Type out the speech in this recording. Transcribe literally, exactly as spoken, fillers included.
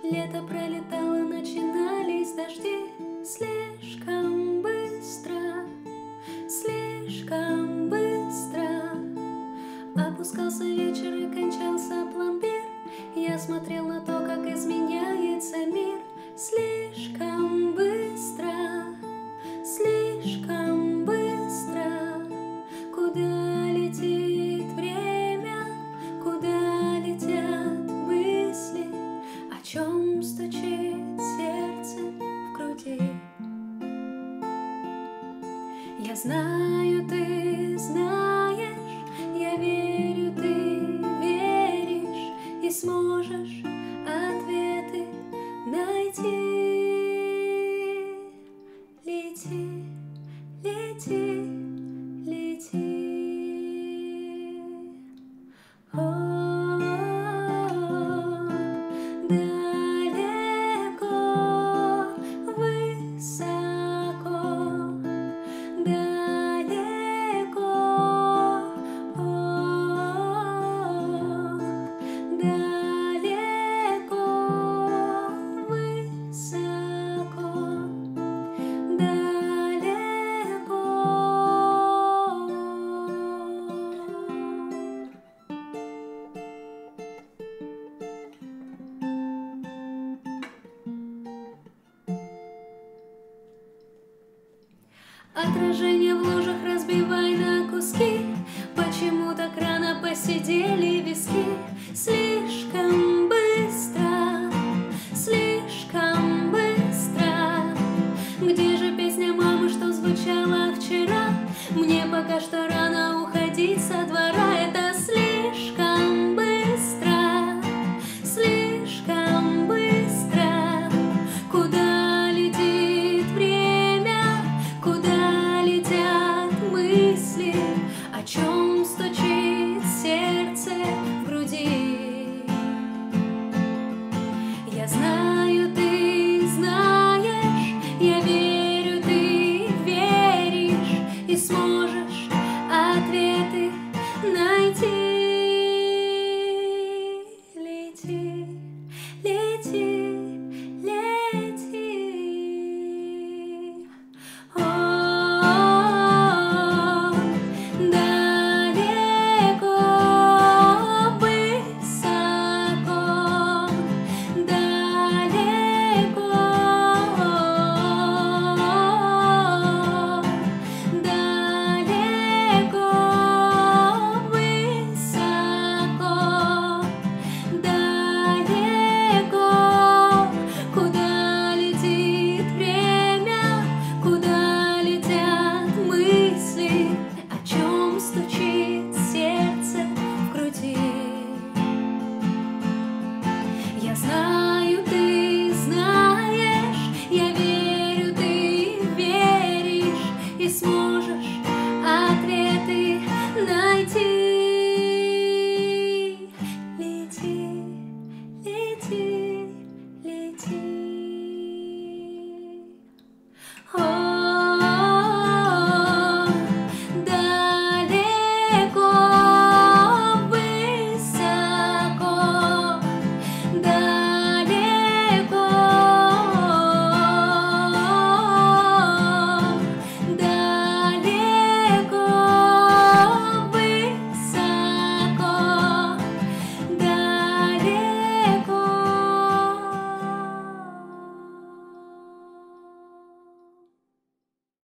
Лето пролетало, начинались дожди. Слишком быстро, слишком быстро. Опускался вечер и кончался пломбир. Я смотрел на то, как изменяется мир. Слишком быстро, слишком быстро. Куда летит время, куда летят мысли, о чем стучит сердце в груди. Я знаю, ты знаешь, я верю, ты веришь, и сможешь ответы найти. Лети, лети, лети. О, далеко, высоко, далеко, о, далеко, высоко, далеко. Отражение в лужах разбивай на куски. Почему так рано посидели виски? Слишком быстро, слишком быстро. Где же песня мамы, что звучала вчера? Мне пока что рано уходить со двора. Это слишком быстро, слишком быстро. Куда летит время, куда летят мысли, о чем стучит сердце в груди. Я знаю, ты знаешь, я верю, ты веришь, и сможешь ответы найти. Лети, лети.